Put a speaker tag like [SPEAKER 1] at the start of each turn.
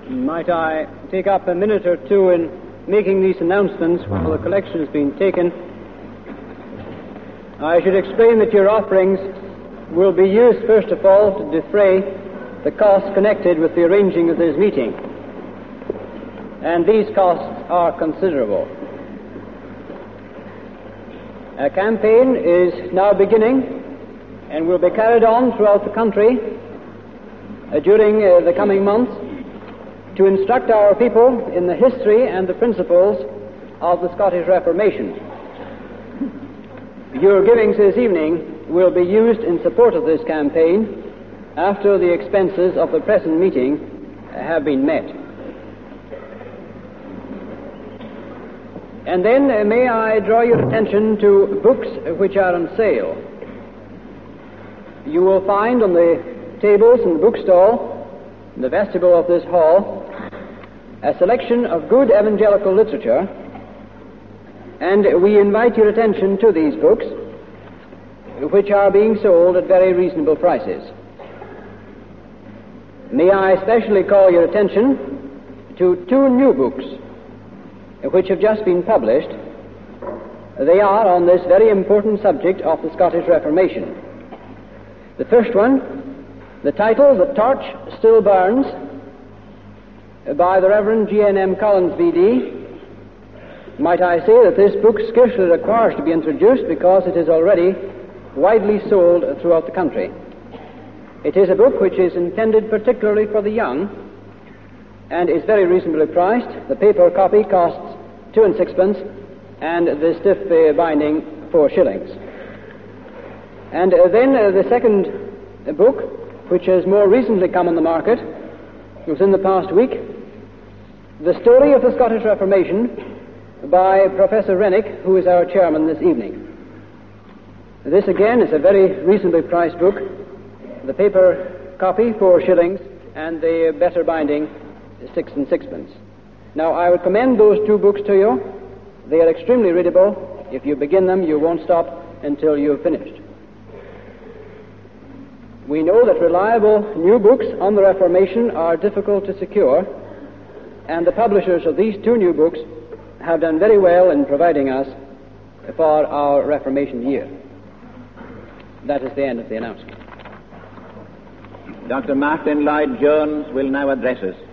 [SPEAKER 1] Might I take up a minute or two in making these announcements while the collection has been taken? I should explain that your offerings will be used, first of all, to defray the costs connected with the arranging of this meeting. And these costs are considerable. A campaign is now beginning and will be carried on throughout the country during the coming months to instruct our people in the history and the principles of the Scottish Reformation. Your givings this evening will be used in support of this campaign after the expenses of the present meeting have been met. And then may I draw your attention to books which are on sale. You will find on the tables in the bookstall, in the vestibule of this hall, a selection of good evangelical literature, and we invite your attention to these books, which are being sold at very reasonable prices. May I especially call your attention to two new books which have just been published. They are on this very important subject of the Scottish Reformation. The first one, the title, The Torch Still Burns, by the Reverend G.N.M. Collins, V.D. Might I say that this book scarcely requires to be introduced because it is already widely sold throughout the country. It is a book which is intended particularly for the young and is very reasonably priced. The paper copy costs 2 and 6pence, and the stiff binding 4 shillings. And then the second book, which has more recently come on the market, was in the past week, The Story of the Scottish Reformation by Professor Rennick, who is our chairman this evening. This again is a very reasonably priced book. The paper copy 4 shillings, and the better binding 6 and 6pence. Now I would commend those two books to you. They are extremely readable. If you begin them, you won't stop until you've finished. We know that reliable new books on the Reformation are difficult to secure, and the publishers of these two new books have done very well in providing us for our Reformation year. That is the end of the announcement.
[SPEAKER 2] Dr. Martin Lloyd-Jones will now address us.